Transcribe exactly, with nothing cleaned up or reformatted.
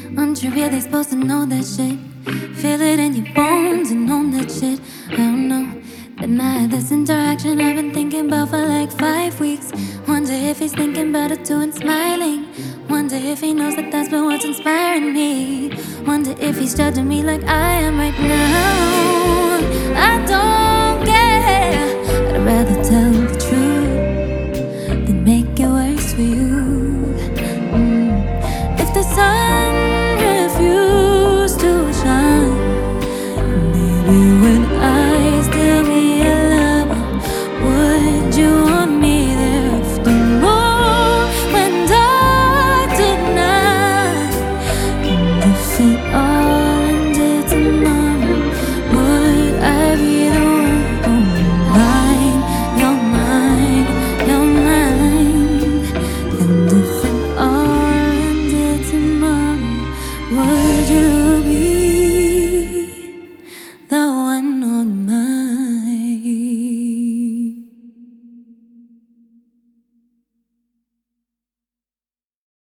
Aren't you really supposed to know that shit? Feel it in your bones and own that shit. I don't know. Then I had this interaction I've been thinking about for like five weeks. Wonder if he's thinking about it too and smiling. Wonder if he knows that that's been what's inspiring me. Wonder if he's judging me like I am right now. I don't care. I'd rather